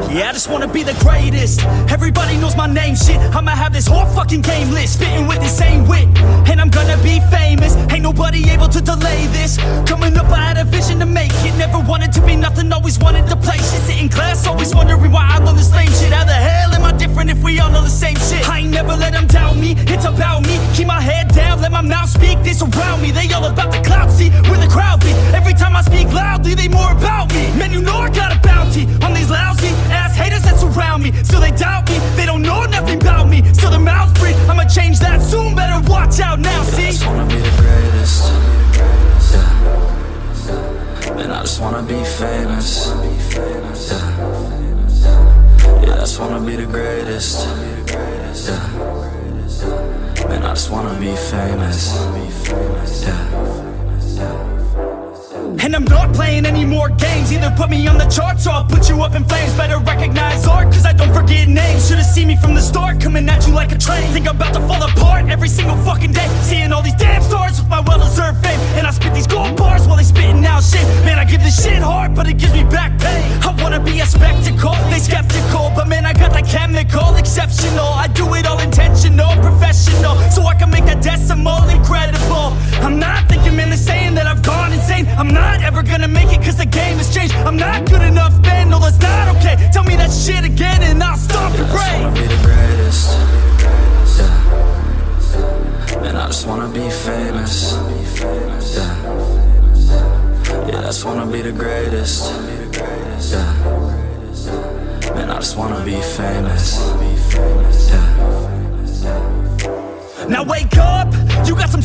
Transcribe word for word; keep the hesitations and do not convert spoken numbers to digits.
Yeah, I just wanna be the greatest. Everybody knows my name, shit. I'ma have this whole fucking game list, spitting with the same wit, and I'm gonna be famous. Ain't nobody able to delay this. Coming up, I had a vision to make it. Never wanted to be nothing, always wanted to play shit. Sit in class, always wondering why I love this lame shit. How the hell am I different if we all know the same shit? I ain't never let them doubt me, it's about me. Keep my head down, let my mouth speak. They surround me, they all about the clout, see where the crowd be. Every time I speak loudly, they more about me. Man, you know I got a bounty on these lousy ass haters that surround me. Still they doubt me, they don't know nothing about me. Still their mouths breathe, I'ma change that soon. Better watch out now, see? I just wanna be the greatest. Yeah. Man, I just wanna be famous. Yeah. Yeah, I just wanna be the greatest. Yeah. Man, I just wanna be famous. Yeah. And I'm not playing any more games. Either put me on the charts or I'll put you up in flames. Better recognize art, cause I don't forget names. Should've seen me from the start, coming at you like a train. Think I'm about to fall apart every single fucking day. Seeing all these damn stars with my well-deserved fame. And I spit these gold bars while they spitting out shit. Man, I give this shit hard, but it gives me back pain. I wanna be a spectacle, they skeptical. But man, I got that chemical, exceptional. I do it all intentional, professional, so I can make that decimal incredible. I'm not thinking, man, they're saying that I've gone insane. I'm not ever gonna make it cause the game has changed. I'm not good enough, man, no that's not okay. Tell me that shit again and I'll stop your brain. I just wanna be the greatest. Yeah. Man, I just wanna be famous. Yeah. Yeah, I just wanna be the greatest. Yeah. Man, I just wanna be famous. Yeah. Now wake up, you got some